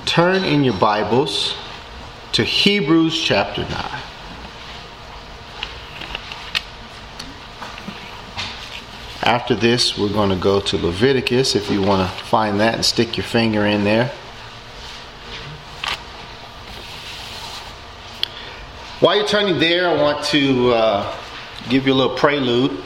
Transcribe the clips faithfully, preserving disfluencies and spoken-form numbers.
turn in your Bibles to Hebrews chapter nine. After this, we're going to go to Leviticus, if you want to find that and stick your finger in there. While you're turning there, I want to uh, give you a little prelude.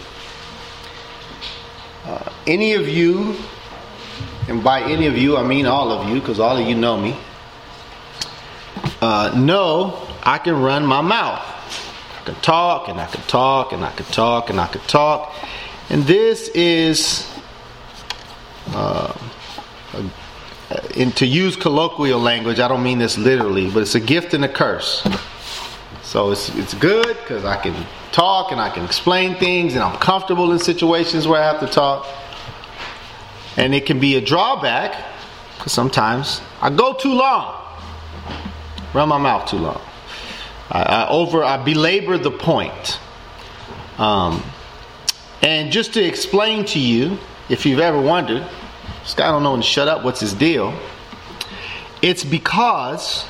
Uh, any of you, and by any of you, I mean all of you, because all of you know me, uh, know I can run my mouth. I can talk, and I can talk, and I can talk, and I can talk. And this is, uh, a, and to use colloquial language, I don't mean this literally, but it's a gift and a curse. So it's it's good because I can talk and I can explain things and I'm comfortable in situations where I have to talk. And it can be a drawback because sometimes I go too long, run my mouth too long. I, I over I belabor the point. Um, and just to explain to you, if you've ever wondered, this guy don't know when to shut up. What's his deal? It's because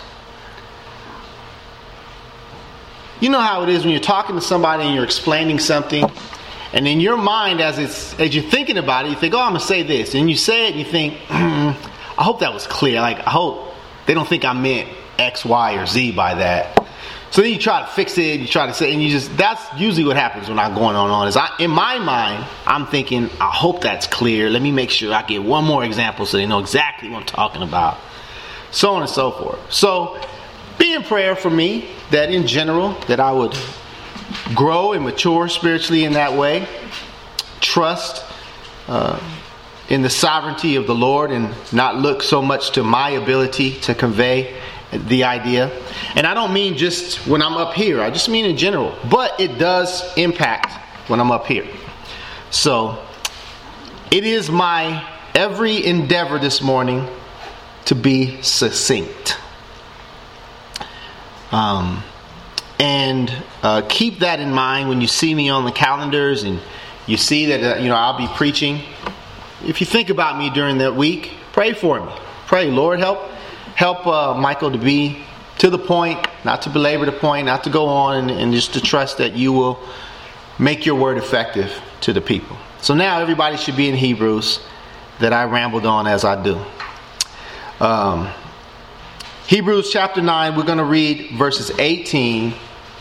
you know how it is when you're talking to somebody and you're explaining something, and in your mind, as it's as you're thinking about it, you think, "Oh, I'm gonna say this," and you say it, and you think, mm, "I hope that was clear. Like, I hope they don't think I meant X, Y, or Z by that." So then you try to fix it, you try to say, and you just—that's usually what happens when I'm going on on. Is I, in my mind, I'm thinking, "I hope that's clear. Let me make sure I get one more example so they know exactly what I'm talking about," so on and so forth. So, be in prayer for me that in general, that I would grow and mature spiritually in that way. Trust uh, in the sovereignty of the Lord and not look so much to my ability to convey the idea. And I don't mean just when I'm up here. I just mean in general. But it does impact when I'm up here. So it is my every endeavor this morning to be succinct. Um, and uh, keep that in mind when you see me on the calendars and you see that uh, you know I'll be preaching. If you think about me during that week, pray for me. Pray, Lord, help help uh, Michael to be to the point, not to belabor the point, not to go on, and, and just to trust that you will make your word effective to the people. So now everybody should be in Hebrews that I rambled on as I do. Um, Hebrews chapter nine, we're going to read verses eighteen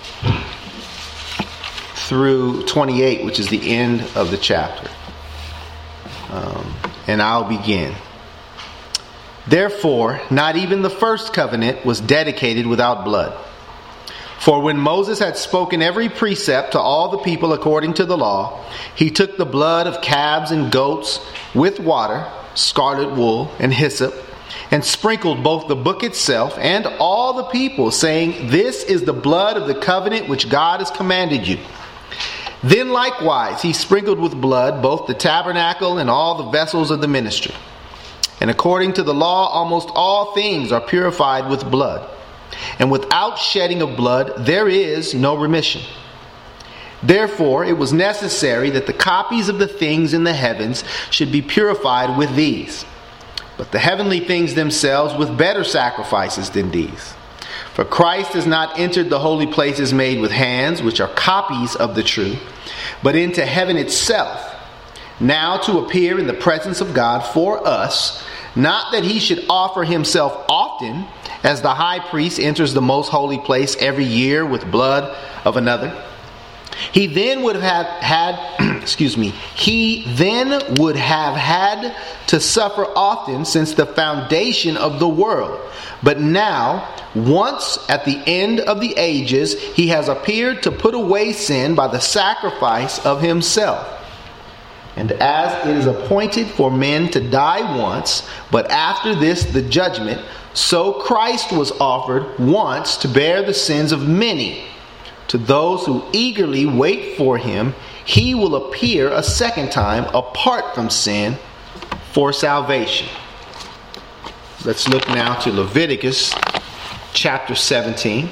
through twenty-eight, which is the end of the chapter. Um, and I'll begin. Therefore, not even the first covenant was dedicated without blood. For when Moses had spoken every precept to all the people according to the law, he took the blood of calves and goats with water, scarlet wool, and hyssop, and sprinkled both the book itself and all the people, saying, "This is the blood of the covenant which God has commanded you." Then likewise he sprinkled with blood both the tabernacle and all the vessels of the ministry. And according to the law, almost all things are purified with blood. And without shedding of blood, there is no remission. Therefore, it was necessary that the copies of the things in the heavens should be purified with these, but the heavenly things themselves with better sacrifices than these. For Christ has not entered the holy places made with hands, which are copies of the true, but into heaven itself, now to appear in the presence of God for us, not that he should offer himself often, as the high priest enters the most holy place every year with blood of another. He then would have had, excuse me, he then would have had to suffer often since the foundation of the world. But now, once at the end of the ages, he has appeared to put away sin by the sacrifice of himself. And as it is appointed for men to die once, but after this the judgment, so Christ was offered once to bear the sins of many. To those who eagerly wait for him, he will appear a second time apart from sin for salvation. Let's look now to Leviticus chapter seventeen.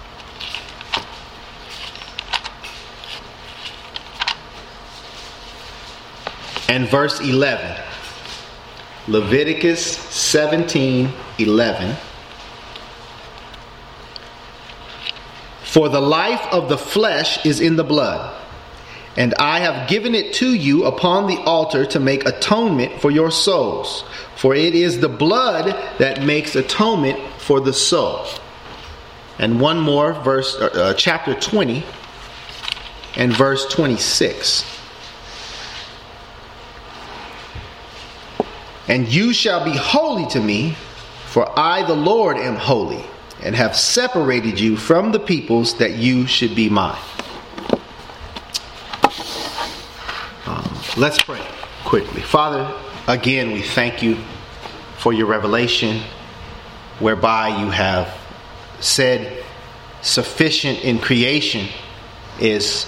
And verse eleven. Leviticus seventeen eleven. For the life of the flesh is in the blood, and I have given it to you upon the altar to make atonement for your souls. For it is the blood that makes atonement for the soul. And one more, verse, uh, chapter twenty and verse twenty-six. And you shall be holy to me, for I, the Lord, am holy, and have separated you from the peoples that you should be mine. Um, let's pray quickly. Father, again, we thank you for your revelation, whereby you have said sufficient in creation is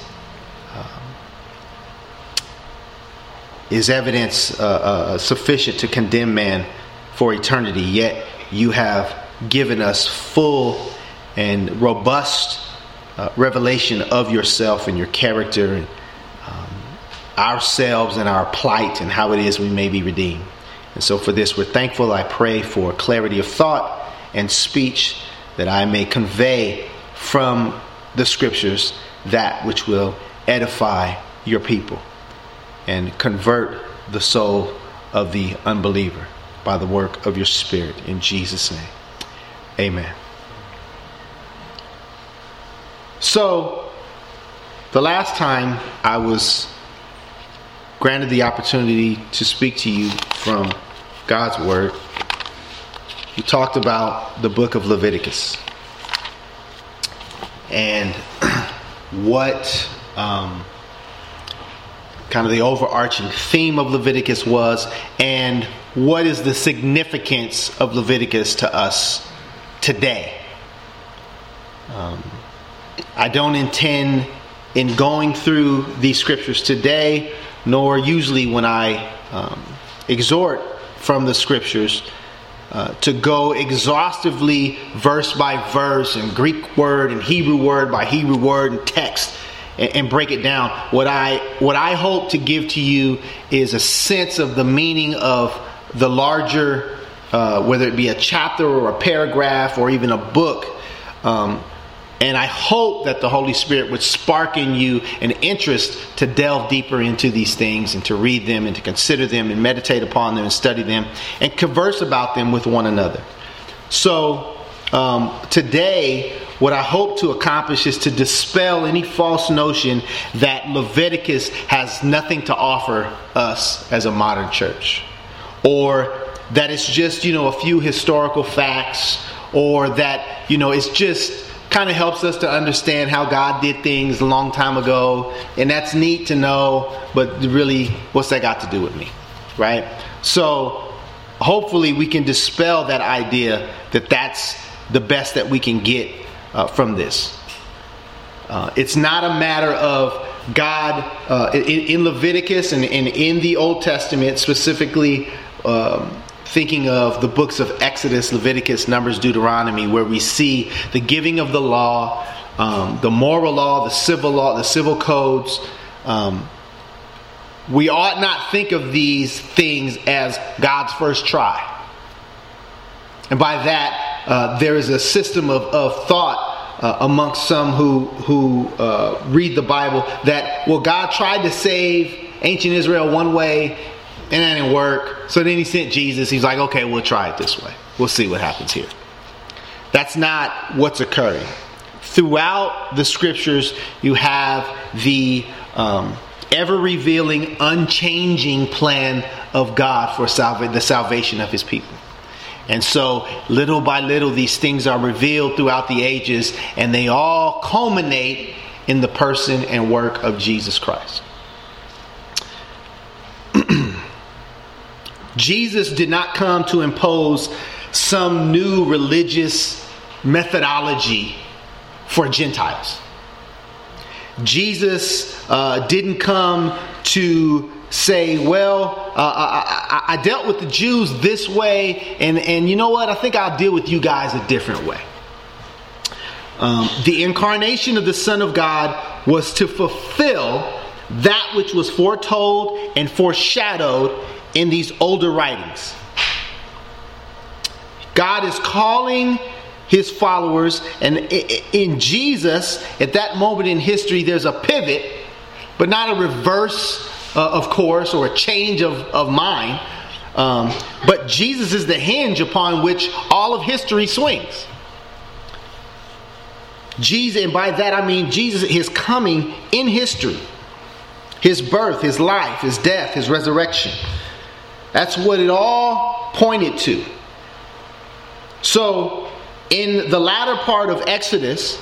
is evidence uh, uh, sufficient to condemn man for eternity. Yet you have given us full and robust uh, revelation of yourself and your character and um, ourselves and our plight and how it is we may be redeemed. And so for this, we're thankful. I pray for clarity of thought and speech, that I may convey from the scriptures that which will edify your people and convert the soul of the unbeliever by the work of your Spirit. In Jesus' name, amen. So, the last time I was granted the opportunity to speak to you from God's Word, we talked about the book of Leviticus and what um, kind of the overarching theme of Leviticus was, and what is the significance of Leviticus to us today. Um, I don't intend in going through these scriptures today, nor usually when I um, exhort from the scriptures, uh, to go exhaustively verse by verse and Greek word and Hebrew word by Hebrew word and text and, and break it down. What I what I hope to give to you is a sense of the meaning of the larger, uh, whether it be a chapter or a paragraph or even a book. Um, And I hope that the Holy Spirit would spark in you an interest to delve deeper into these things and to read them and to consider them and meditate upon them and study them and converse about them with one another. So um, today, what I hope to accomplish is to dispel any false notion that Leviticus has nothing to offer us as a modern church, or that it's just, you know, a few historical facts, or that, you know, it's just kind of helps us to understand how God did things a long time ago, and that's neat to know, but really, what's that got to do with me, right? So hopefully we can dispel that idea that that's the best that we can get uh, from this. Uh, it's not a matter of God uh, in, in Leviticus and, and in the Old Testament, specifically um, thinking of the books of Exodus, Leviticus, Numbers, Deuteronomy, where we see the giving of the law, um, the moral law, the civil law, the civil codes. Um, we ought not think of these things as God's first try. And by that, uh, there is a system of, of thought uh, amongst some who, who uh, read the Bible that, well, God tried to save ancient Israel one way, and that didn't work. So then he sent Jesus. He's like, okay, we'll try it this way. We'll see what happens here. That's not what's occurring. Throughout the scriptures, you have the um, ever-revealing, unchanging plan of God for salva- the salvation of his people. And so, little by little, these things are revealed throughout the ages, and they all culminate in the person and work of Jesus Christ. Jesus did not come to impose some new religious methodology for Gentiles. Jesus uh, didn't come to say, well, uh, I, I, I dealt with the Jews this way, and, and you know what? I think I'll deal with you guys a different way. Um, the incarnation of the Son of God was to fulfill that which was foretold and foreshadowed in these older writings. God is calling his followers. And in Jesus, at that moment in history, there's a pivot, but not a reverse uh, of course, or a change of, of mind. Um, but Jesus is the hinge upon which all of history swings. Jesus, and by that I mean Jesus, his coming in history, his birth, his life, his death, his resurrection. That's what it all pointed to. So, in the latter part of Exodus,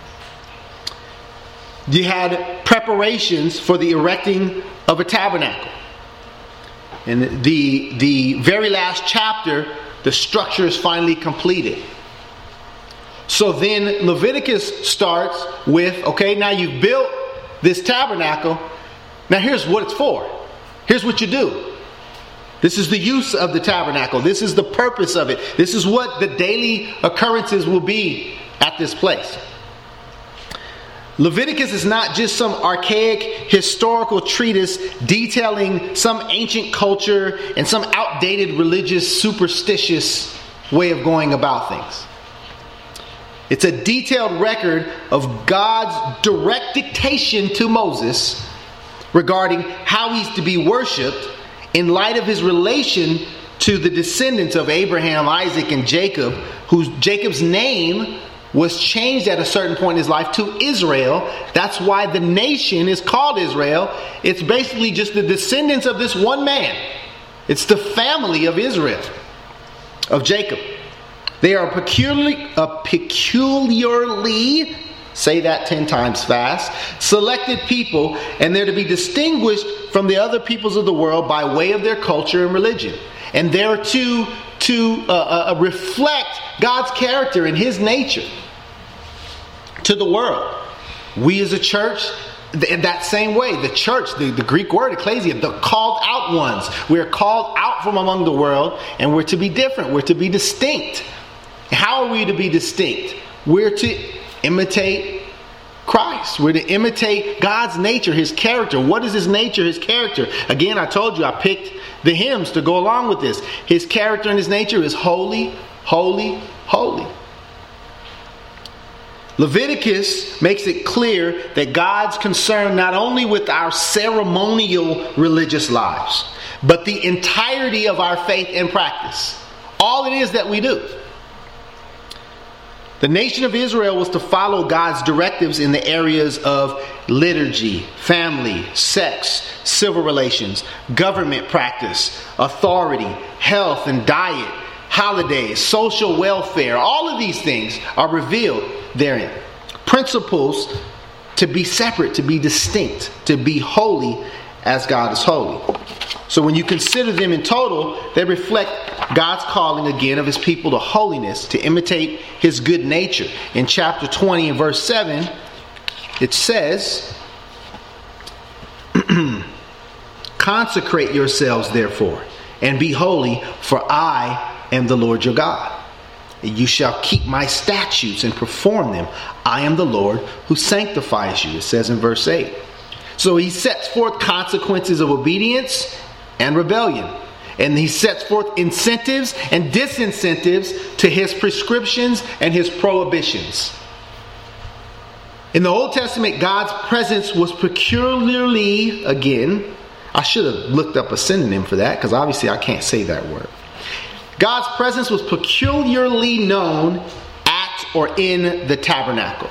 you had preparations for the erecting of a tabernacle. And the, the very last chapter, the structure is finally completed. So then Leviticus starts with, okay, now you've built this tabernacle. Now here's what it's for. Here's what you do. This is the use of the tabernacle. This is the purpose of it. This is what the daily occurrences will be at this place. Leviticus is not just some archaic historical treatise detailing some ancient culture and some outdated religious superstitious way of going about things. It's a detailed record of God's direct dictation to Moses regarding how he's to be worshipped in light of his relation to the descendants of Abraham, Isaac, and Jacob, whose Jacob's name was changed at a certain point in his life to Israel. That's why the nation is called Israel. It's basically just the descendants of this one man. It's the family of Israel, of Jacob. They are peculiarly, a peculiarly, say that ten times fast, selected people, and they're to be distinguished from the other peoples of the world by way of their culture and religion. And they're to, to uh, uh, reflect God's character and his nature to the world. We as a church, in that same way, the church, the, the Greek word ecclesia, the called out ones. We're called out from among the world, and we're to be different. We're to be distinct. How are we to be distinct? We're to imitate Christ. We're to imitate God's nature, his character. What is his nature, his character? Again, I told you, I picked the hymns to go along with this. His character and his nature is holy, holy, holy. Leviticus makes it clear that God's concerned not only with our ceremonial religious lives, but the entirety of our faith and practice. All it is that we do. The nation of Israel was to follow God's directives in the areas of liturgy, family, sex, civil relations, government practice, authority, health and diet, holidays, social welfare. All of these things are revealed therein. Principles to be separate, to be distinct, to be holy as God is holy. So when you consider them in total, they reflect God's calling again of his people to holiness, to imitate his good nature. In chapter twenty and verse seven, it says, consecrate yourselves therefore, and be holy, for I am the Lord your God. You shall keep my statutes and perform them. I am the Lord who sanctifies you. It says in verse eight. So he sets forth consequences of obedience and rebellion. And he sets forth incentives and disincentives to his prescriptions and his prohibitions. In the Old Testament, God's presence was peculiarly, again, I should have looked up a synonym for that because obviously I can't say that word. God's presence was peculiarly known at or in the tabernacle.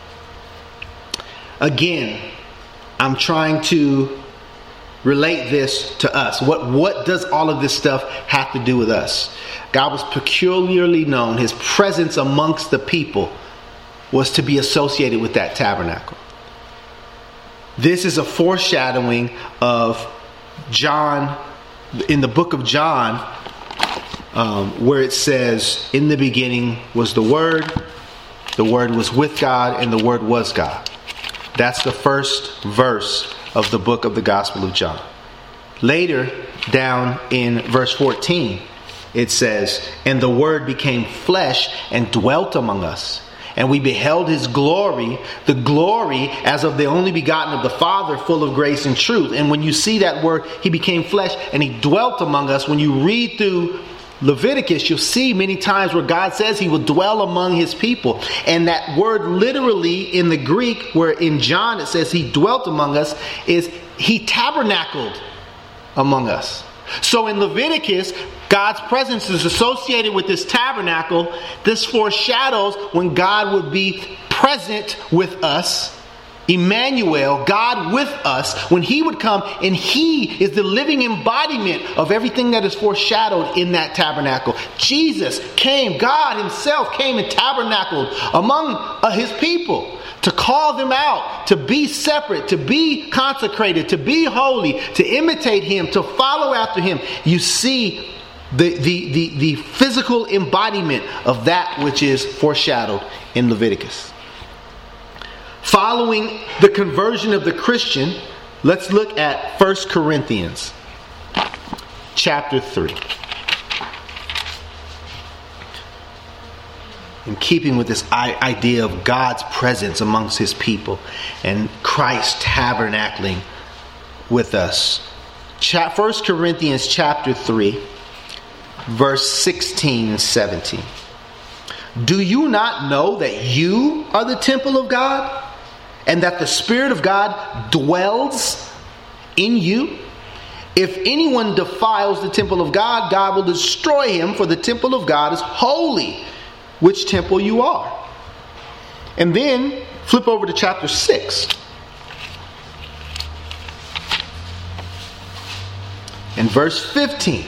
Again, I'm trying to relate this to us. What, what does all of this stuff have to do with us? God was peculiarly known. His presence amongst the people was to be associated with that tabernacle. This is a foreshadowing of John, in the book of John, um, where it says, in the beginning was the Word, the Word was with God, and the Word was God. That's the first verse of the book of the Gospel of John. Later, down in verse fourteen, it says, and the Word became flesh and dwelt among us. And we beheld his glory, the glory as of the only begotten of the Father, full of grace and truth. And when you see that word, he became flesh and he dwelt among us. When you read through Leviticus, you'll see many times where God says he will dwell among his people. And that word literally in the Greek, where in John it says he dwelt among us, is he tabernacled among us. So in Leviticus, God's presence is associated with this tabernacle. This foreshadows when God would be present with us. Emmanuel, God with us, when he would come, and he is the living embodiment of everything that is foreshadowed in that tabernacle. Jesus came, God himself came and tabernacled among uh, his people to call them out, to be separate, to be consecrated, to be holy, to imitate him, to follow after him. You see the, the, the, the physical embodiment of that which is foreshadowed in Leviticus. Following the conversion of the Christian, let's look at First Corinthians chapter three. In keeping with this idea of God's presence amongst his people and Christ tabernacling with us. First Corinthians chapter three, verse sixteen and seventeen. Do you not know that you are the temple of God, and that the Spirit of God dwells in you? If anyone defiles the temple of God, God will destroy him, for the temple of God is holy, which temple you are. And then flip over to chapter six. And verse fifteen.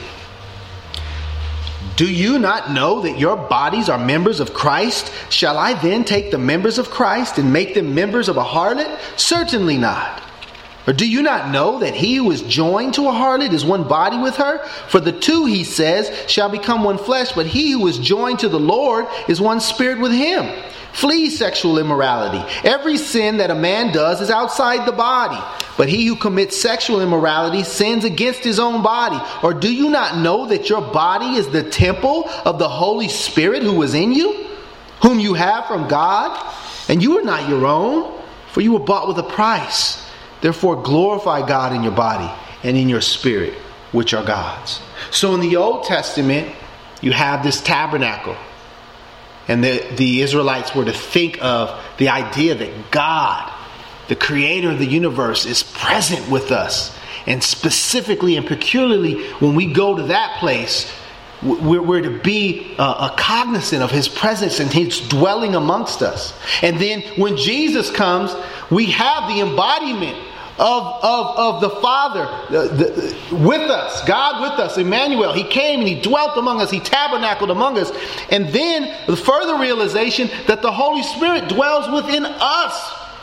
Do you not know that your bodies are members of Christ? Shall I then take the members of Christ and make them members of a harlot? Certainly not. Or do you not know that he who is joined to a harlot is one body with her? For the two, he says, shall become one flesh, but he who is joined to the Lord is one spirit with him. Flee sexual immorality. Every sin that a man does is outside the body, but he who commits sexual immorality sins against his own body. Or do you not know that your body is the temple of the Holy Spirit who is in you, whom you have from God? And you are not your own, for you were bought with a price. Therefore glorify God in your body and in your spirit, which are God's. So in the Old Testament, you have this tabernacle. And the, the Israelites were to think of the idea that God, the creator of the universe, is present with us. And specifically and peculiarly, when we go to that place, we're, we're to be uh, cognizant of his presence and his dwelling amongst us. And then when Jesus comes, we have the embodiment Of, of, of the Father the, the, with us, God with us, Emmanuel. He came and he dwelt among us. He tabernacled among us. And then the further realization that the Holy Spirit dwells within us.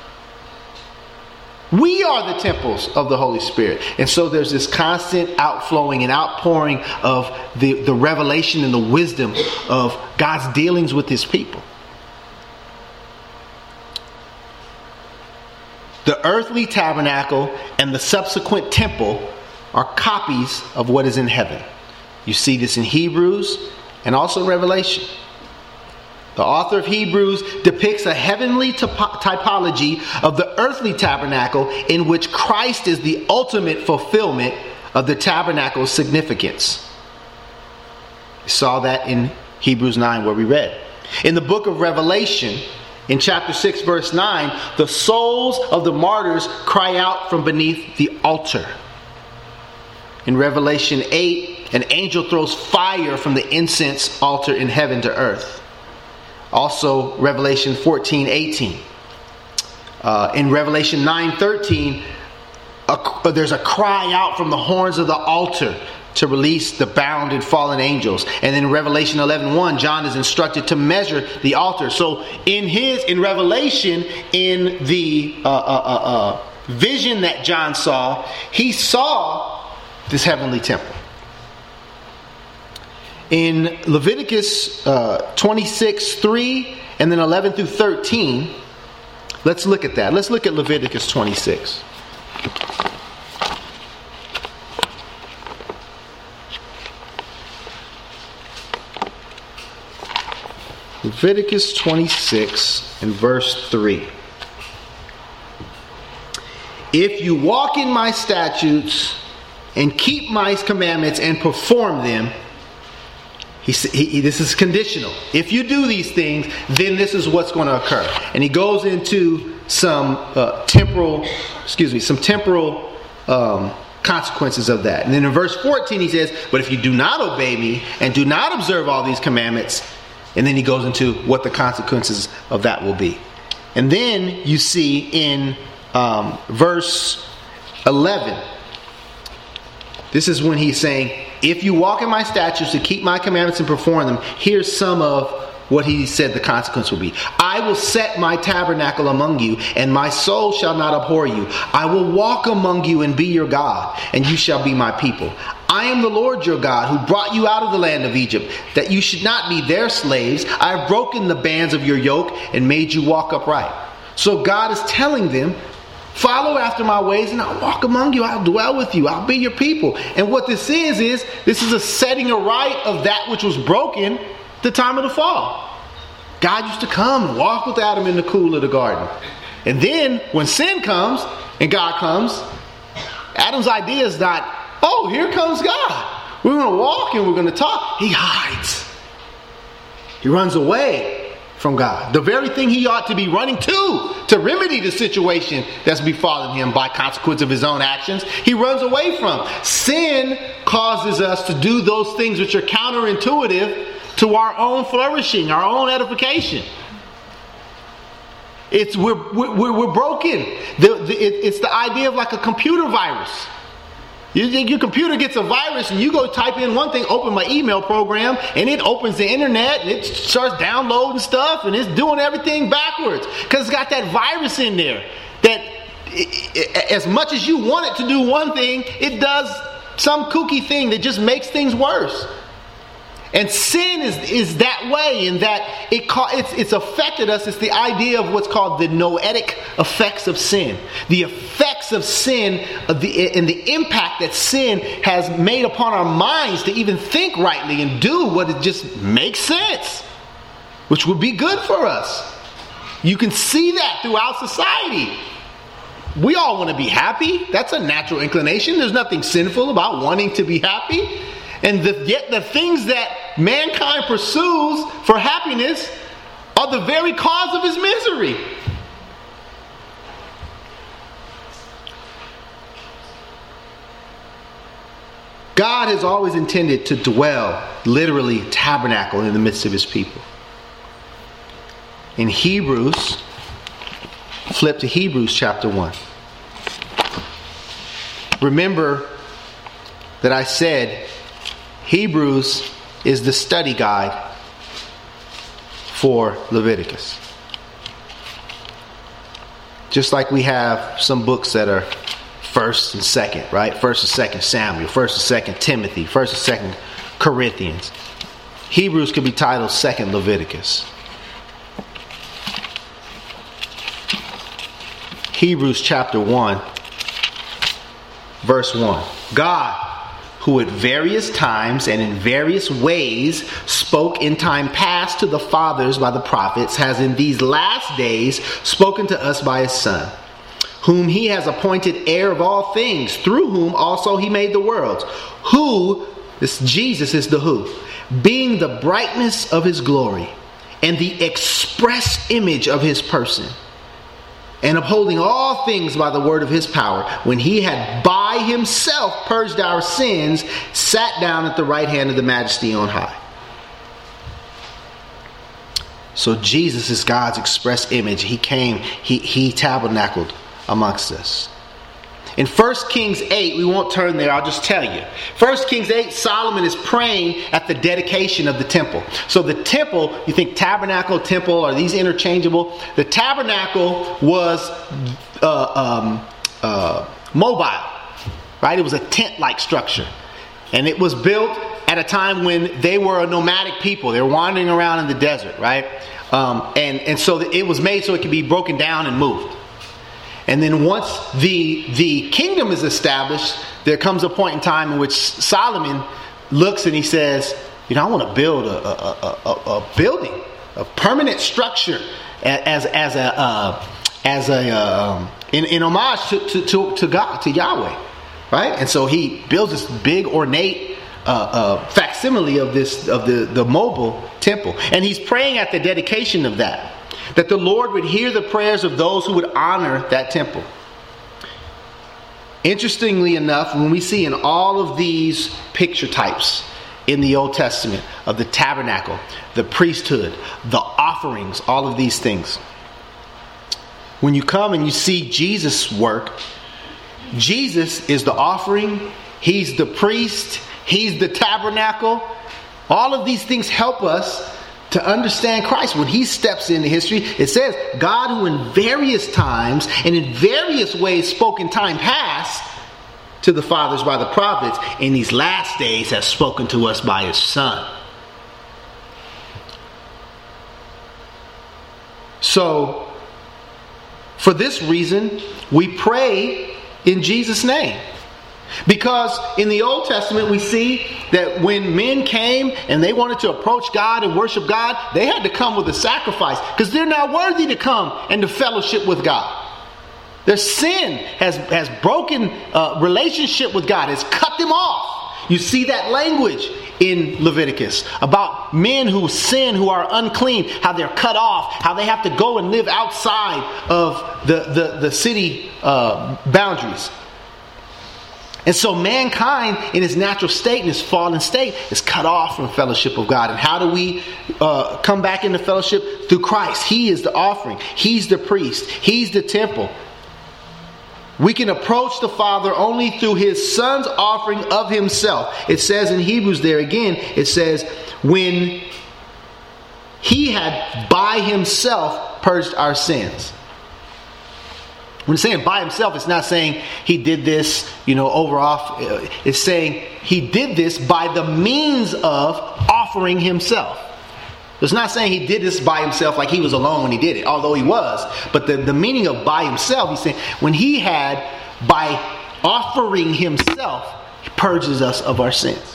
We are the temples of the Holy Spirit. And so there's this constant outflowing and outpouring of the, the revelation and the wisdom of God's dealings with his people. The earthly tabernacle and the subsequent temple are copies of what is in heaven. You see this in Hebrews and also Revelation. The author of Hebrews depicts a heavenly typology of the earthly tabernacle in which Christ is the ultimate fulfillment of the tabernacle's significance. We saw that in Hebrews nine where we read. In the book of Revelation, in chapter six, verse nine, the souls of the martyrs cry out from beneath the altar. In Revelation eight, an angel throws fire from the incense altar in heaven to earth. Also, Revelation fourteen, eighteen. Uh, in Revelation nine, thirteen, a, there's a cry out from the horns of the altar to release the bound and fallen angels. And in Revelation eleven one, John is instructed to measure the altar. So in his in Revelation, in the uh, uh, uh, uh, vision that John saw, he saw this heavenly temple. In Leviticus uh, twenty-six, three and then eleven through thirteen, let's look at that. Let's look at Leviticus twenty-six. Leviticus twenty-six and verse three. If you walk in my statutes and keep my commandments and perform them, He, he, this is conditional. If you do these things, then this is what's going to occur. And he goes into some uh, temporal, excuse me, some temporal um, consequences of that. And then in verse fourteen he says, but if you do not obey me and do not observe all these commandments, and then he goes into what the consequences of that will be. And then you see in um, verse eleven, this is when he's saying, if you walk in my statutes to keep my commandments and perform them, here's some of what he said the consequence will be. I will set my tabernacle among you, and my soul shall not abhor you. I will walk among you and be your God, and you shall be my people. I am the Lord your God, who brought you out of the land of Egypt, that you should not be their slaves. I have broken the bands of your yoke and made you walk upright. So God is telling them, follow after my ways and I'll walk among you. I'll dwell with you. I'll be your people. And what this is, is this is a setting aright of that which was broken the time of the fall. God used to come and walk with Adam in the cool of the garden. And then when sin comes and God comes, Adam's idea is not, oh, here comes God. We're going to walk and we're going to talk. He hides. He runs away from God. The very thing he ought to be running to, to remedy the situation that's befallen him by consequence of his own actions, he runs away from. Sin causes us to do those things which are counterintuitive to our own flourishing, our own edification. It's we're we're, we're broken. The, the, it, it's the idea of like a computer virus. You think your computer gets a virus and you go type in one thing, open my email program, and it opens the internet and it starts downloading stuff and it's doing everything backwards because it's got that virus in there that it, it, as much as you want it to do one thing, it does some kooky thing that just makes things worse. And sin is, is that way in that it it's, it's affected us. It's the idea of what's called the noetic effects of sin. The effects of sin of the, and the impact that sin has made upon our minds to even think rightly and do what it just makes sense, which would be good for us. You can see that throughout society. We all want to be happy. That's a natural inclination. There's nothing sinful about wanting to be happy. And the, yet the things that mankind pursues for happiness are the very cause of his misery. God has always intended to dwell, literally tabernacle, in the midst of his people. In Hebrews, flip to Hebrews chapter one. Remember that I said Hebrews is the study guide for Leviticus. Just like we have some books that are first and second, right? First and second Samuel, first and second Timothy, first and second Corinthians. Hebrews could be titled second Leviticus. Hebrews chapter one, verse one. God, who at various times and in various ways spoke in time past to the fathers by the prophets, has in these last days spoken to us by his Son, whom he has appointed heir of all things, through whom also he made the worlds. Who, this Jesus is the who, being the brightness of his glory and the express image of his person, and upholding all things by the word of his power, when he had by himself purged our sins, sat down at the right hand of the Majesty on high. So Jesus is God's express image. He came, he, he tabernacled amongst us. In First Kings eight, we won't turn there, I'll just tell you. First Kings eight, Solomon is praying at the dedication of the temple. So the temple, you think tabernacle, temple, are these interchangeable? The tabernacle was uh, um, uh, mobile, right? It was a tent-like structure. And it was built at a time when they were a nomadic people. They were wandering around in the desert, right? Um, and, and so it was made so it could be broken down and moved. And then once the the kingdom is established, there comes a point in time in which Solomon looks and he says, you know, I want to build a, a, a, a building, a permanent structure as as a uh, as a um, in, in homage to, to, to, to God, to Yahweh, right? And so he builds this big ornate uh, uh, fac- facsimile of this of the, the mobile temple. And he's praying at the dedication of that, that the Lord would hear the prayers of those who would honor that temple. Interestingly enough, when we see in all of these picture types in the Old Testament of the tabernacle, the priesthood, the offerings, all of these things, when you come and you see Jesus' work, Jesus is the offering, he's the priest, he's the tabernacle. All of these things help us to understand Christ. When he steps into history, it says, God who in various times and in various ways spoke in time past to the fathers by the prophets, in these last days has spoken to us by his Son. So, for this reason, we pray in Jesus' name. Because in the Old Testament we see that when men came and they wanted to approach God and worship God, they had to come with a sacrifice, because they're not worthy to come and to fellowship with God. Their sin has, has broken uh, relationship with God, has cut them off. You see that language in Leviticus about men who sin, who are unclean, how they're cut off, how they have to go and live outside of the, the, the city uh, boundaries. And so mankind in its natural state, in its fallen state, is cut off from fellowship of God. And how do we uh, come back into fellowship? Through Christ. He is the offering. He's the priest. He's the temple. We can approach the Father only through his Son's offering of himself. It says in Hebrews there again, it says, when he had by himself purged our sins. When it's saying by himself, it's not saying he did this, you know, over off. It's saying he did this by the means of offering himself. It's not saying he did this by himself like he was alone when he did it, although he was. But the, the meaning of by himself, he's saying when he had, by offering himself, he purges us of our sins.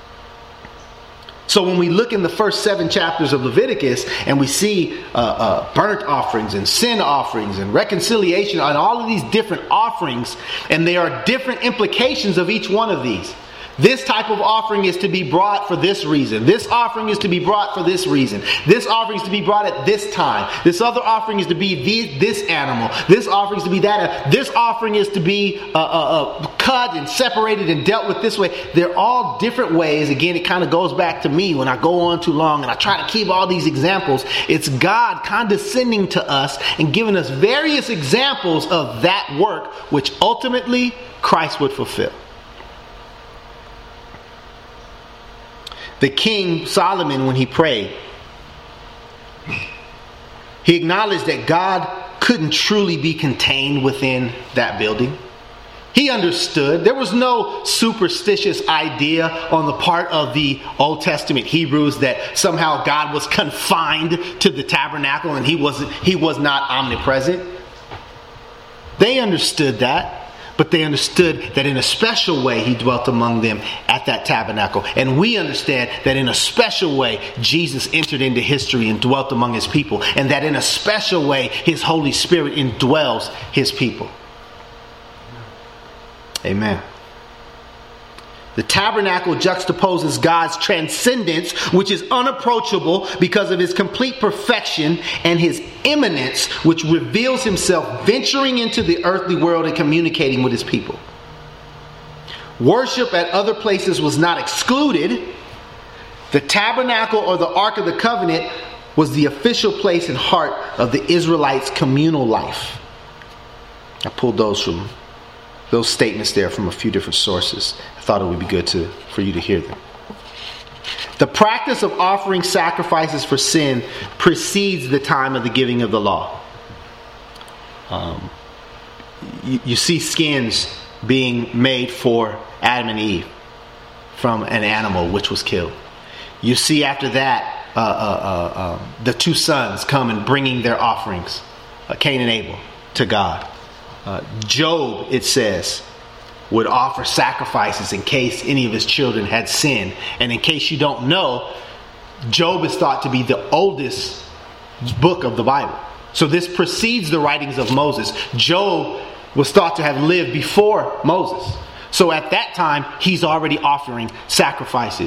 So when we look in the first seven chapters of Leviticus and we see uh, uh, burnt offerings and sin offerings and reconciliation and all of these different offerings, and there are different implications of each one of these. This type of offering is to be brought for this reason. This offering is to be brought for this reason. This offering is to be brought at this time. This other offering is to be the, this animal. This offering is to be that. This offering is to be uh, uh, uh, cut and separated and dealt with this way. They're all different ways. Again, it kind of goes back to me when I go on too long and I try to keep all these examples. It's God condescending to us and giving us various examples of that work which ultimately Christ would fulfill. The king Solomon, when he prayed, he acknowledged that God couldn't truly be contained within that building. He understood. There was no superstitious idea on the part of the Old Testament Hebrews that somehow God was confined to the tabernacle and he was, he was not omnipresent. They understood that. But they understood that in a special way he dwelt among them at that tabernacle. And we understand that in a special way Jesus entered into history and dwelt among his people. And that in a special way his Holy Spirit indwells his people. Amen. The tabernacle juxtaposes God's transcendence, which is unapproachable because of his complete perfection, and his immanence, which reveals himself venturing into the earthly world and communicating with his people. Worship at other places was not excluded. The tabernacle or the Ark of the Covenant was the official place and heart of the Israelites' communal life. I pulled those from those statements there from a few different sources. I thought it would be good to for you to hear them. The practice of offering sacrifices for sin precedes the time of the giving of the law. Um, you, you see skins being made for Adam and Eve from an animal which was killed. You see after that uh, uh, uh, uh, the two sons come and bringing their offerings, uh, Cain and Abel, to God. Uh, Job, it says, would offer sacrifices in case any of his children had sinned. And in case you don't know, Job is thought to be the oldest book of the Bible. So this precedes the writings of Moses. Job was thought to have lived before Moses. So at that time, he's already offering sacrifices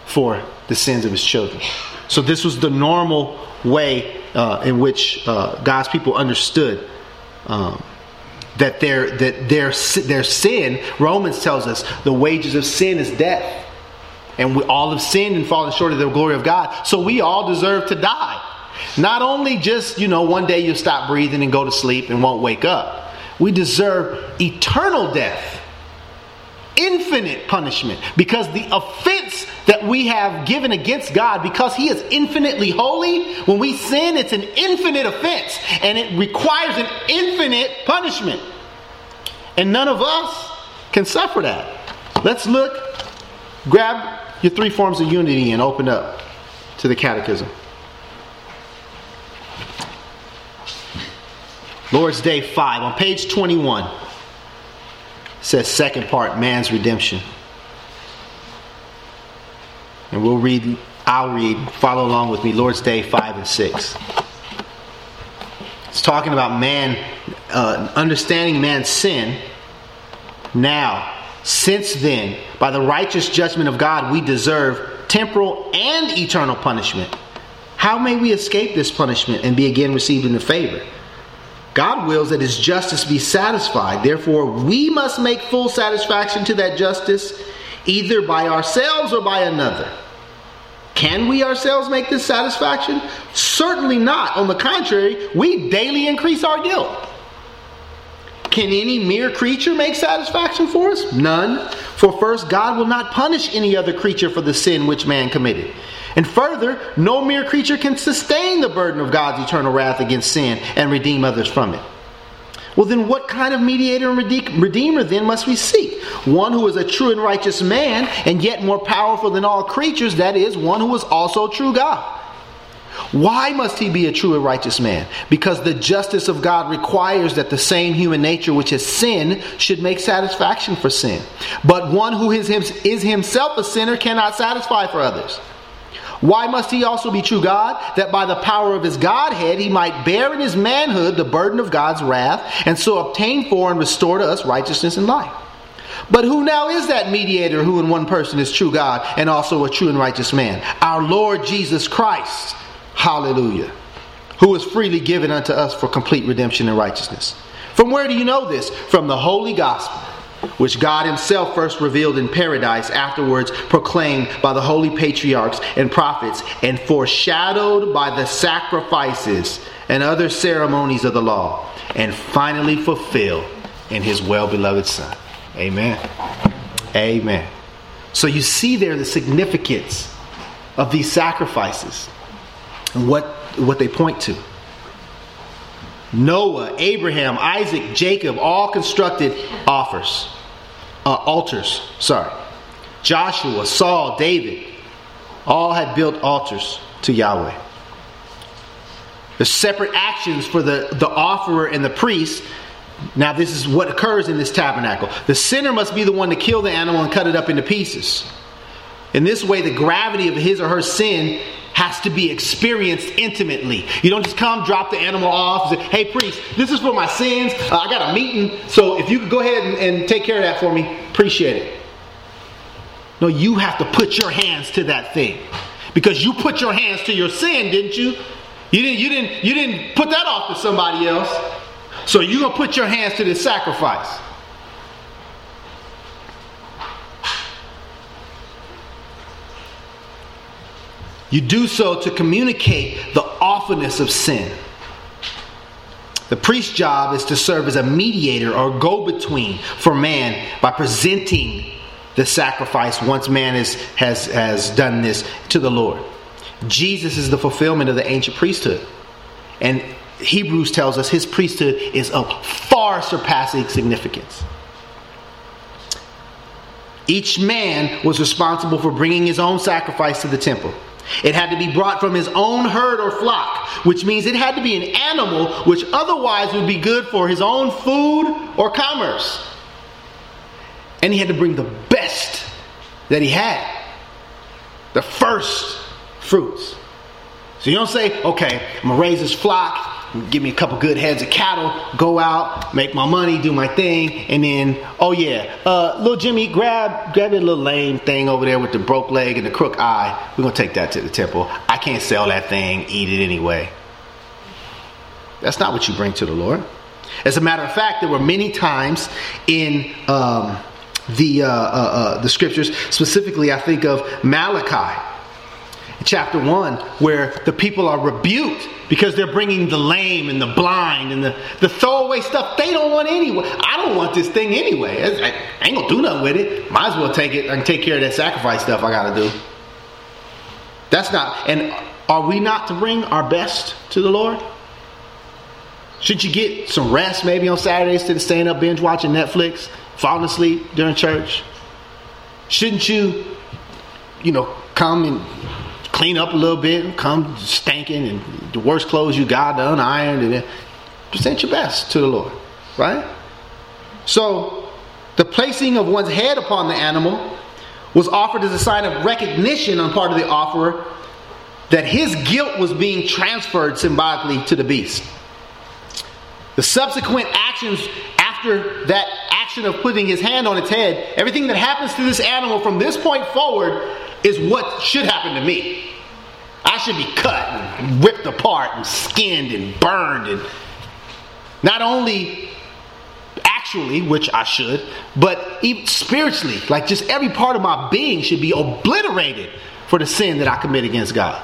for the sins of his children. So this was the normal way uh, in which uh, God's people understood um, that their that their their sin. Romans tells us the wages of sin is death, and we all have sinned and fallen short of the glory of God. So we all deserve to die. Not only just, you know, one day you'll stop breathing and go to sleep and won't wake up. We deserve eternal death, infinite punishment, because the offense that we have given against God, because he is infinitely holy, when we sin, it's an infinite offense and it requires an infinite punishment. And none of us can suffer that. Let's look, grab your three forms of unity and open up to the Catechism. Lord's Day five on page twenty-one. It says second part, man's redemption. And we'll read, I'll read, follow along with me, Lord's Day five and six. It's talking about man, uh, understanding man's sin. Now, since then, by the righteous judgment of God, we deserve temporal and eternal punishment. How may we escape this punishment and be again received in the favor? God wills that his justice be satisfied. Therefore, we must make full satisfaction to that justice, either by ourselves or by another. Can we ourselves make this satisfaction? Certainly not. On the contrary, we daily increase our guilt. Can any mere creature make satisfaction for us? None. For first, God will not punish any other creature for the sin which man committed. And further, no mere creature can sustain the burden of God's eternal wrath against sin and redeem others from it. Well, then what kind of mediator and redeemer then must we seek? One who is a true and righteous man, and yet more powerful than all creatures, that is, one who is also true God. Why must he be a true and righteous man? Because the justice of God requires that the same human nature which has sinned should make satisfaction for sin. But one who is himself a sinner cannot satisfy for others. Why must he also be true God? That by the power of his Godhead he might bear in his manhood the burden of God's wrath, and so obtain for and restore to us righteousness and life. But who now is that mediator who in one person is true God and also a true and righteous man? Our Lord Jesus Christ. Hallelujah. Who is freely given unto us for complete redemption and righteousness. From where do you know this? From the Holy Gospel, which God himself first revealed in paradise, afterwards proclaimed by the holy patriarchs and prophets, and foreshadowed by the sacrifices and other ceremonies of the law, and finally fulfilled in his well-beloved Son. Amen. Amen. So you see there the significance of these sacrifices and what, what they point to. Noah, Abraham, Isaac, Jacob all constructed offers, uh, altars. Sorry, Joshua, Saul, David, all had built altars to Yahweh. There's separate actions for the, the offerer and the priest. Now this is what occurs in this tabernacle. The sinner must be the one to kill the animal and cut it up into pieces. In this way, the gravity of his or her sin has to be experienced intimately. You don't just come, drop the animal off, and say, hey priest, this is for my sins. Uh, I got a meeting, so if you could go ahead and, and take care of that for me, appreciate it. No, you have to put your hands to that thing. Because you put your hands to your sin, didn't you? You didn't, you didn't, you didn't put that off to somebody else. So you're going to put your hands to this sacrifice. You do so to communicate the awfulness of sin. The priest's job is to serve as a mediator or go-between for man by presenting the sacrifice once man is, has, has done this to the Lord. Jesus is the fulfillment of the ancient priesthood. And Hebrews tells us his priesthood is of far surpassing significance. Each man was responsible for bringing his own sacrifice to the temple. It had to be brought from his own herd or flock, which means it had to be an animal which otherwise would be good for his own food or commerce. And he had to bring the best that he had. The first fruits. So you don't say, okay, I'm going to raise this flock. give me a couple good heads of cattle, go out, make my money, do my thing, and then, oh yeah, uh, little Jimmy, grab grab your little lame thing over there with the broke leg and the crook eye. We're going to take that to the temple. I can't sell that thing, eat it anyway. That's not what you bring to the Lord. As a matter of fact, there were many times in um, the uh, uh, uh, the scriptures, specifically I think of Malachi, chapter one, where the people are rebuked because they're bringing the lame and the blind and the, the throwaway stuff they don't want anyway. I don't want this thing anyway. I, I ain't going to do nothing with it. Might as well take it and take care of that sacrifice stuff I got to do. That's not, and are we not to bring our best to the Lord? Shouldn't you get some rest maybe on Saturdays instead of staying up binge watching Netflix, falling asleep during church? Shouldn't you, you know, come and clean up a little bit, come stinking and the worst clothes you got, the unironed, and then present your best to the Lord, right? So the placing of one's head upon the animal was offered as a sign of recognition on part of the offerer that his guilt was being transferred symbolically to the beast. The subsequent actions after that action of putting his hand on its head, everything that happens to this animal from this point forward is what should happen to me. I should be cut and ripped apart and skinned and burned, and not only actually, which I should, but even spiritually, like just every part of my being should be obliterated for the sin that I commit against God.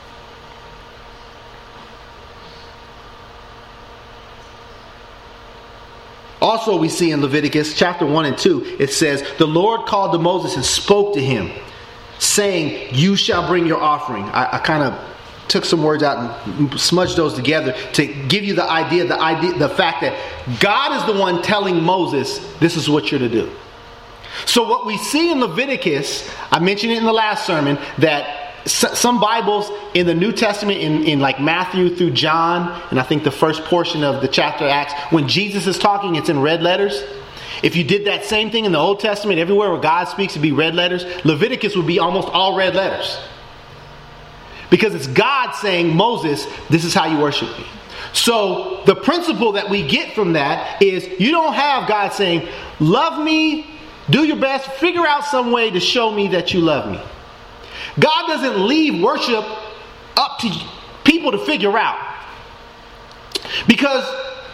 Also, we see in Leviticus chapter one and two, it says, the Lord called to Moses and spoke to him, saying, you shall bring your offering. I, I kind of took some words out and smudged those together to give you the idea, the idea, the fact that God is the one telling Moses, this is what you're to do. So what we see in Leviticus, I mentioned it in the last sermon, that some Bibles in the New Testament, in, in like Matthew through John, and I think the first portion of the chapter Acts, when Jesus is talking, it's in red letters. If you did that same thing in the Old Testament, everywhere where God speaks, it'd be red letters. Leviticus would be almost all red letters. Because it's God saying, Moses, this is how you worship me. So the principle that we get from that is you don't have God saying, love me, do your best, figure out some way to show me that you love me. God doesn't leave worship up to people to figure out. Because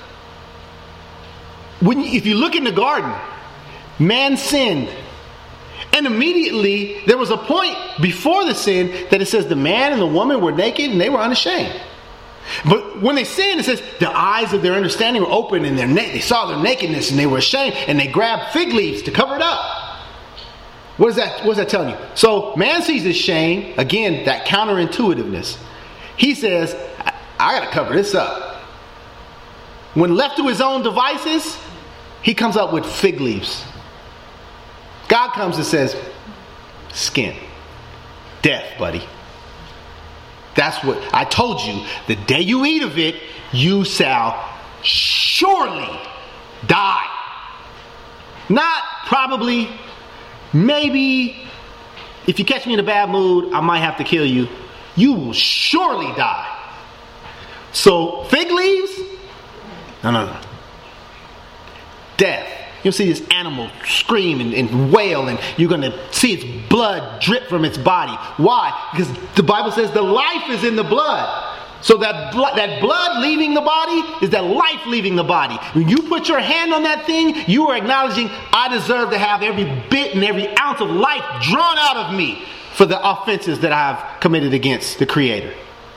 when you, if you look in the garden, man sinned. And immediately there was a point before the sin that it says the man and the woman were naked and they were unashamed. But when they sinned, it says the eyes of their understanding were open and their na- they saw their nakedness and they were ashamed and they grabbed fig leaves to cover it up. What is that? What is that telling you? So man sees his shame. Again, that counterintuitiveness. He says, I, I got to cover this up. When left to his own devices, he comes up with fig leaves. God comes and says, skin. Death, buddy. That's what I told you. The day you eat of it, you shall surely die. Not probably. Maybe if you catch me in a bad mood, I might have to kill you. You will surely die. So fig leaves? No, no, no. Death. You'll see this animal scream and, and wail, and you're going to see its blood drip from its body. Why? Because the Bible says the life is in the blood. So that blood, that blood leaving the body is that life leaving the body. When you put your hand on that thing, you are acknowledging, I deserve to have every bit and every ounce of life drawn out of me for the offenses that I have committed against the Creator.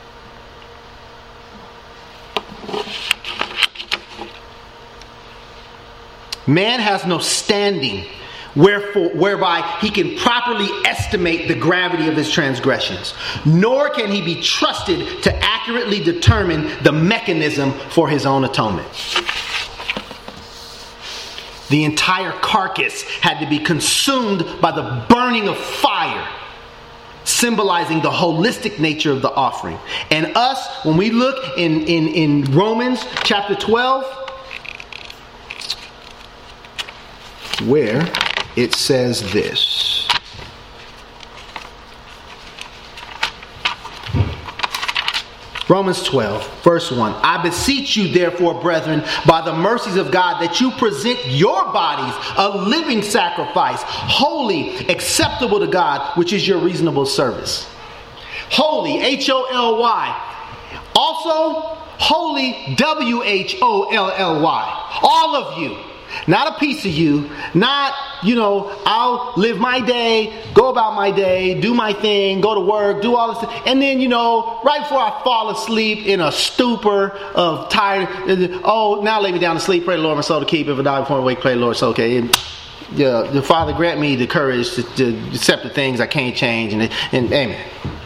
Man has no standing wherefore, whereby he can properly estimate the gravity of his transgressions, nor can he be trusted to accurately determine the mechanism for his own atonement. The entire carcass had to be consumed by the burning of fire, symbolizing the holistic nature of the offering. And us, when we look in, in, in Romans chapter twelve, where it says this. Romans twelve, verse one. I beseech you, therefore, brethren, by the mercies of God, that you present your bodies a living sacrifice, holy, acceptable to God, which is your reasonable service. Holy, H O L Y. Also, holy, W H O L L Y. All of you. Not a piece of you. Not, you know, I'll live my day, go about my day, do my thing, go to work, do all this. And then, you know, right before I fall asleep in a stupor of tired, oh, now lay me down to sleep. Pray the Lord my soul to keep. If I die before I wake, pray the Lord. So, okay. And, yeah, the Father grant me the courage to, to accept the things I can't change. And, and amen.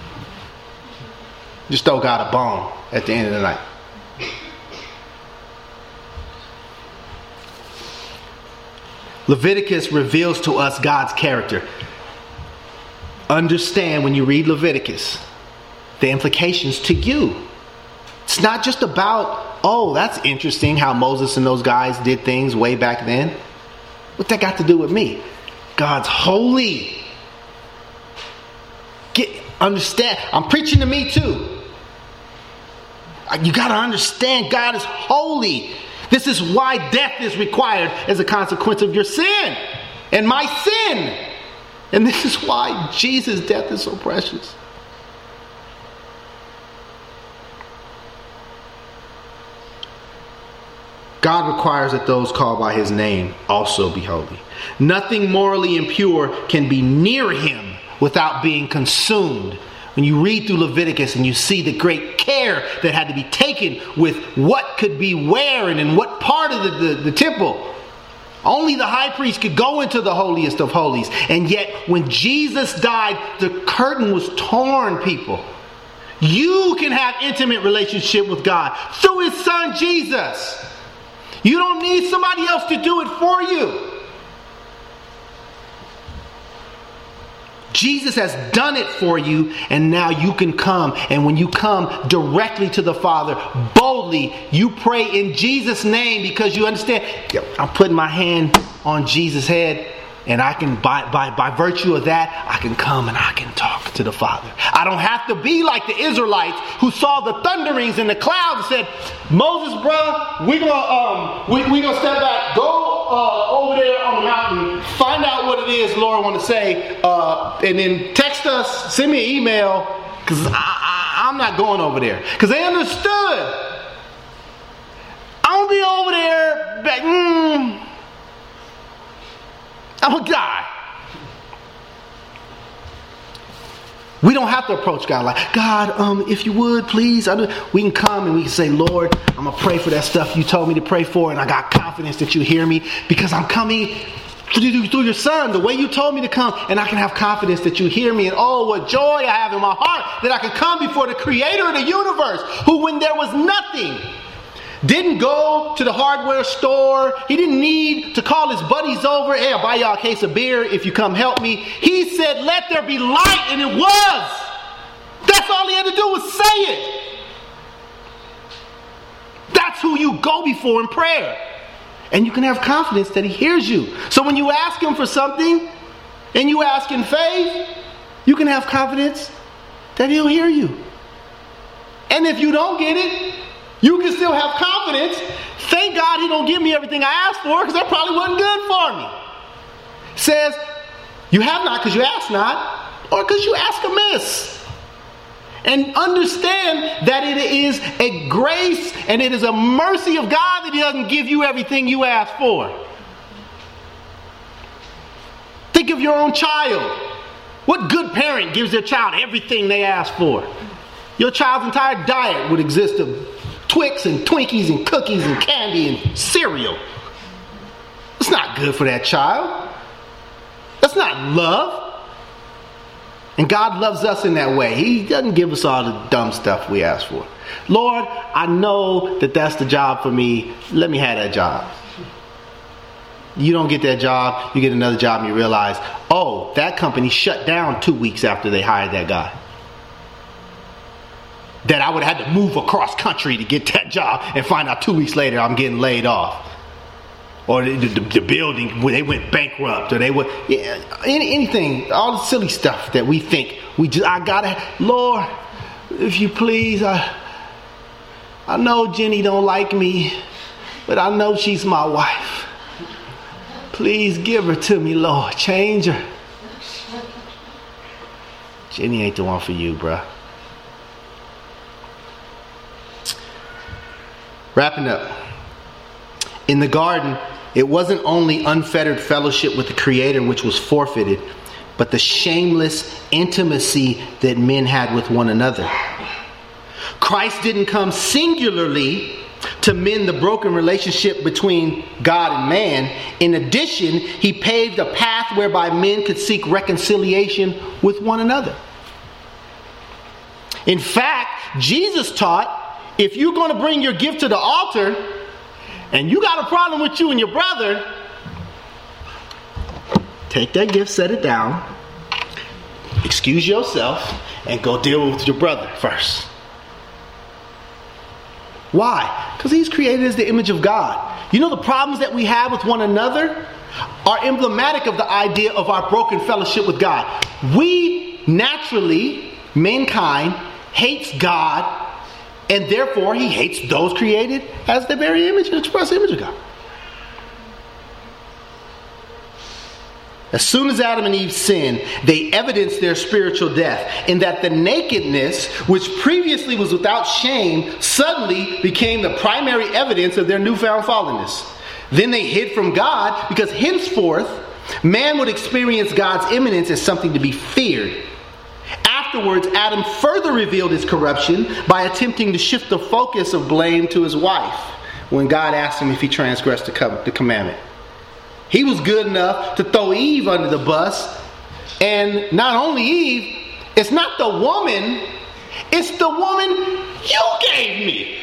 Just throw God a bone at the end of the night. Leviticus reveals to us God's character. Understand when you read Leviticus the implications to you. It's not just about, oh, that's interesting how Moses and those guys did things way back then. What's that got to do with me? God's holy. Get understand. I'm preaching to me too. You got to understand God is holy. This is why death is required as a consequence of your sin and my sin. And this is why Jesus' death is so precious. God requires that those called by his name also be holy. Nothing morally impure can be near him without being consumed. When you read through Leviticus and you see the great care that had to be taken with what could be where and in what part of the, the, the temple. Only the high priest could go into the holiest of holies. And yet when Jesus died, the curtain was torn, people. You can have intimate relationship with God through his son Jesus. You don't need somebody else to do it for you. Jesus has done it for you, and now you can come. And when you come directly to the Father, boldly, you pray in Jesus' name because you understand, I'm putting my hand on Jesus' head, and I can, by, by, by virtue of that, I can come and I can talk to the Father. I don't have to be like the Israelites who saw the thunderings in the clouds and said, Moses, brother, we're gonna um, we we gonna step back, go uh, over there on the mountain, find out what it is the Lord want to say, uh, and then text us, send me an email, because I, I, I'm not going over there. Because they understood. I'm gonna be over there, but, mm, I'm gonna die. We don't have to approach God like, God, um, if you would, please. I know. We can come and we can say, Lord, I'm going to pray for that stuff you told me to pray for. And I got confidence that you hear me because I'm coming through, through your son, the way you told me to come. And I can have confidence that you hear me. And oh, what joy I have in my heart that I can come before the creator of the universe, who when there was nothing, didn't go to the hardware store. He didn't need to call his buddies over. Hey, I'll buy y'all a case of beer if you come help me. He said, let there be light, and it was. That's all he had to do was say it. That's who you go before in prayer. And you can have confidence that he hears you. So when you ask him for something, and you ask in faith, you can have confidence that he'll hear you. And if you don't get it, you can still have confidence. Thank God he don't give me everything I asked for, because that probably wasn't good for me. Says, you have not because you ask not, or because you ask amiss. And understand that it is a grace and it is a mercy of God that he doesn't give you everything you ask for. Think of your own child. What good parent gives their child everything they ask for? Your child's entire diet would exist of Twix and Twinkies and cookies and candy and cereal. It's not good for that child. That's not love. And God loves us in that way. He doesn't give us all the dumb stuff we ask for. Lord, I know that that's the job for me. Let me have that job. You don't get that job, you get another job and you realize, oh, that company shut down two weeks after they hired that guy. That I would have had to move across country to get that job and find out two weeks later I'm getting laid off. Or the, the, the building, they went bankrupt, or they were, yeah, any, anything, all the silly stuff that we think, we just, I gotta, Lord, if you please, I, I know Jenny don't like me, but I know she's my wife. Please give her to me, Lord. Change her. Jenny ain't the one for you, bruh. Wrapping up. In the garden, it wasn't only unfettered fellowship with the Creator which was forfeited, but the shameless intimacy that men had with one another. Christ didn't come singularly to mend the broken relationship between God and man. In addition, he paved a path whereby men could seek reconciliation with one another. In fact, Jesus taught, if you're going to bring your gift to the altar and you got a problem with you and your brother, take that gift, set it down, excuse yourself, and go deal with your brother first. Why? Because he's created as the image of God. You know, the problems that we have with one another are emblematic of the idea of our broken fellowship with God. We naturally, mankind, hates God, and therefore he hates those created as the very image and express image of God. As soon as Adam and Eve sinned, they evidenced their spiritual death, in that the nakedness, which previously was without shame, suddenly became the primary evidence of their newfound fallenness. Then they hid from God, because henceforth, man would experience God's imminence as something to be feared. Afterwards, Adam further revealed his corruption by attempting to shift the focus of blame to his wife when God asked him if he transgressed the commandment. He was good enough to throw Eve under the bus. And not only Eve, it's not the woman, it's the woman you gave me.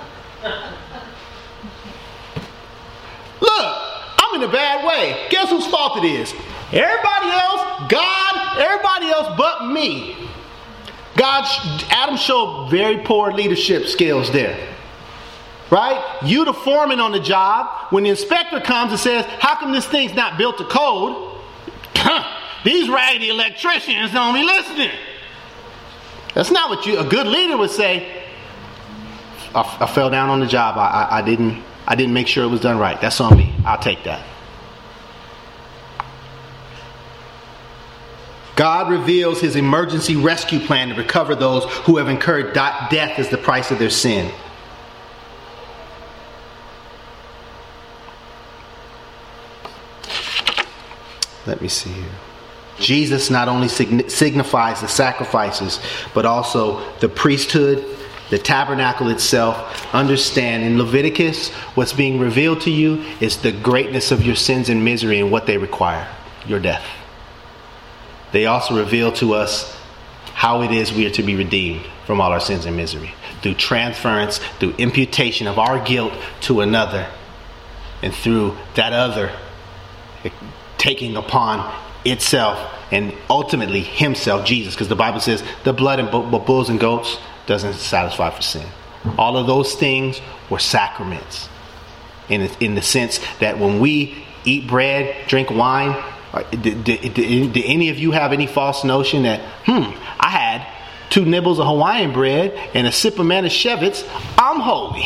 Look, I'm in a bad way. Guess whose fault it is? Everybody else, God, everybody else but me. God, Adam showed very poor leadership skills there. Right? You the foreman on the job. When the inspector comes and says, how come this thing's not built to code? These raggedy electricians don't be listening. That's not what you, a good leader would say. I, I fell down on the job. I, I, I didn't I didn't make sure it was done right. That's on me. I'll take that. God reveals his emergency rescue plan to recover those who have incurred death as the price of their sin. Let me see here. Jesus not only signifies the sacrifices, but also the priesthood, the tabernacle itself. Understand, in Leviticus, what's being revealed to you is the greatness of your sins and misery and what they require, your death. They also reveal to us how it is we are to be redeemed from all our sins and misery. Through transference, through imputation of our guilt to another, and through that other taking upon itself and ultimately himself, Jesus, because the Bible says the blood of bulls and goats doesn't satisfy for sin. All of those things were sacraments in the, in the sense that when we eat bread, drink wine, did, did, did, did any of you have any false notion that, hmm, I had two nibbles of Hawaiian bread and a sip of Manischewitz, I'm holy?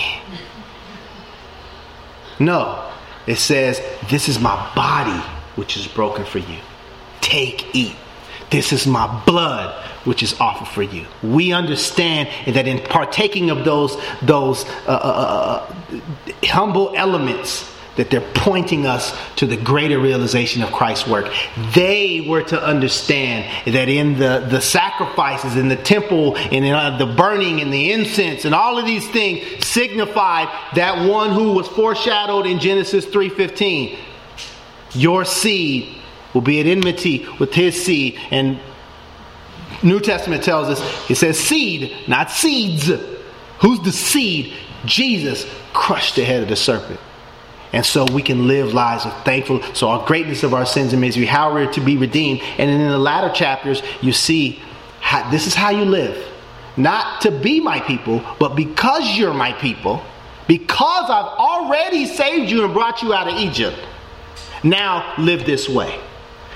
No. It says, this is my body which is broken for you. Take, eat. This is my blood which is offered for you. We understand that in partaking of those, those uh, uh, uh, humble elements, that they're pointing us to the greater realization of Christ's work. They were to understand that in the, the sacrifices in the temple and in uh, the burning and the incense and all of these things signified that one who was foreshadowed in Genesis three fifteen. Your seed will be at enmity with his seed. And New Testament tells us, it says seed, not seeds. Who's the seed? Jesus crushed the head of the serpent. And so we can live lives of thankful. So our greatness of our sins and misery, how we're to be redeemed. And in the latter chapters, you see, how, this is how you live. Not to be my people, but because you're my people, because I've already saved you and brought you out of Egypt, now live this way.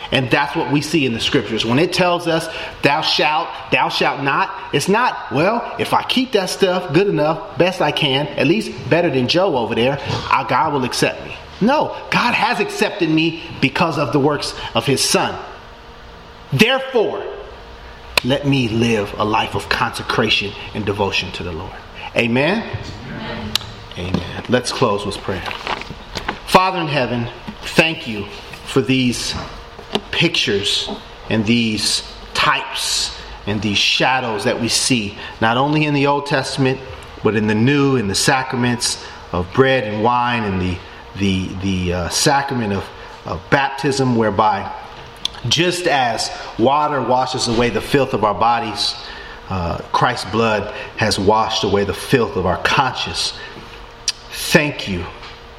And that's what we see in the scriptures. When it tells us, thou shalt, thou shalt not, it's not, well, if I keep that stuff good enough, best I can, at least better than Joe over there, our God will accept me. No, God has accepted me because of the works of his Son. Therefore, let me live a life of consecration and devotion to the Lord. Amen? Amen. Amen. Let's close with prayer. Father in heaven, thank you for these pictures and these types and these shadows that we see, not only in the Old Testament, but in the New, in the sacraments of bread and wine, and the the the uh, sacrament of, of baptism, whereby just as water washes away the filth of our bodies, uh, Christ's blood has washed away the filth of our conscience. Thank you.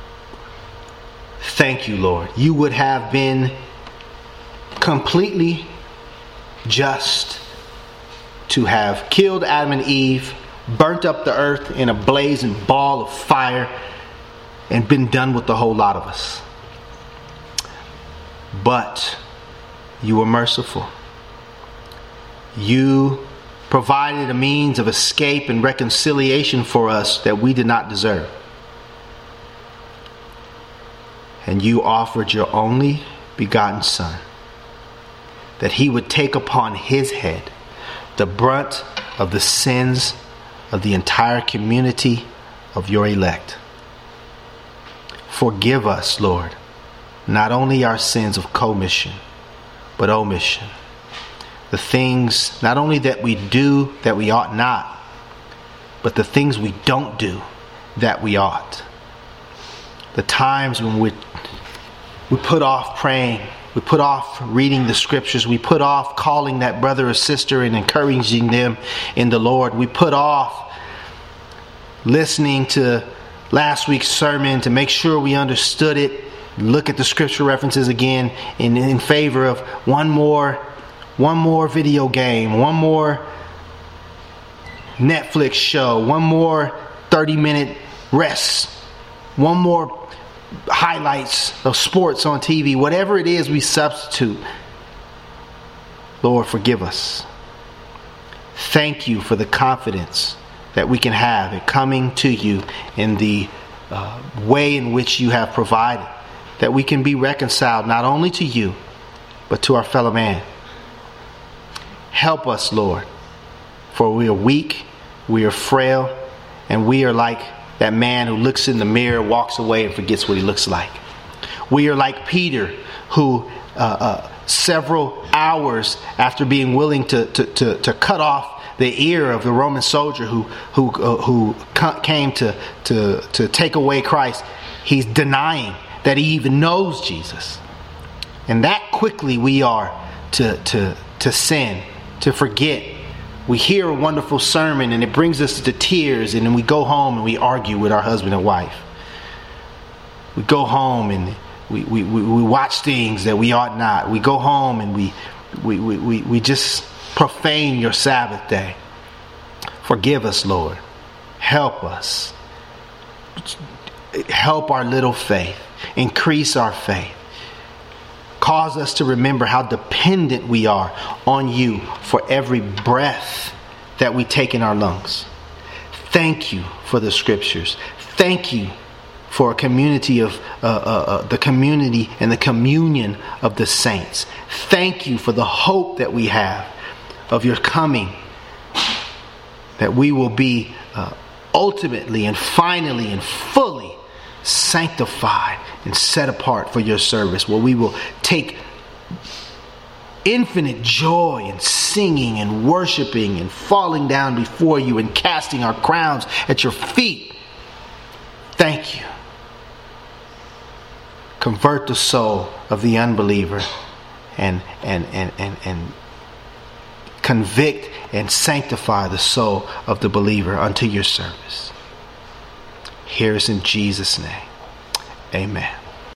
Thank you, Lord. You would have been completely just to have killed Adam and Eve, burnt up the earth in a blazing ball of fire, and been done with the whole lot of us. But you were merciful. You provided a means of escape and reconciliation for us that we did not deserve. And you offered your only begotten Son, that he would take upon his head the brunt of the sins of the entire community of your elect. Forgive us, Lord, not only our sins of commission, but omission. The things not only that we do that we ought not, but the things we don't do that we ought. The times when we we put off praying, we put off reading the scriptures, we put off calling that brother or sister and encouraging them in the Lord. We put off listening to last week's sermon to make sure we understood it. Look at the scripture references again in, in favor of one more, one more video game, one more Netflix show, one more thirty minute rest, one more highlights of sports on T V, whatever it is we substitute. Lord, forgive us. Thank you for the confidence that we can have in coming to you in the uh, way in which you have provided, that we can be reconciled not only to you, but to our fellow man. Help us, Lord, for we are weak, we are frail, and we are like that man who looks in the mirror, walks away, and forgets what he looks like. We are like Peter, who uh, uh, several hours after being willing to, to, to, to cut off the ear of the Roman soldier who who uh, who came to, to, to take away Christ, he's denying that he even knows Jesus. And that quickly we are to, to, to sin, to forget. We hear a wonderful sermon and it brings us to tears, and then we go home and we argue with our husband and wife. We go home and we, we, we, we watch things that we ought not. We go home and we, we, we, we, we just profane your Sabbath day. Forgive us, Lord. Help us. Help our little faith. Increase our faith. Cause us to remember how dependent we are on you for every breath that we take in our lungs. Thank you for the scriptures. Thank you for a community of uh, uh, uh, the community and the communion of the saints. Thank you for the hope that we have of your coming, that we will be uh, ultimately and finally and fully sanctified and set apart for your service, where we will take infinite joy in singing and worshiping and falling down before you and casting our crowns at your feet. Thank you. Convert the soul of the unbeliever and and and and, and convict and sanctify the soul of the believer unto your service. Hear us in Jesus' name. Amen.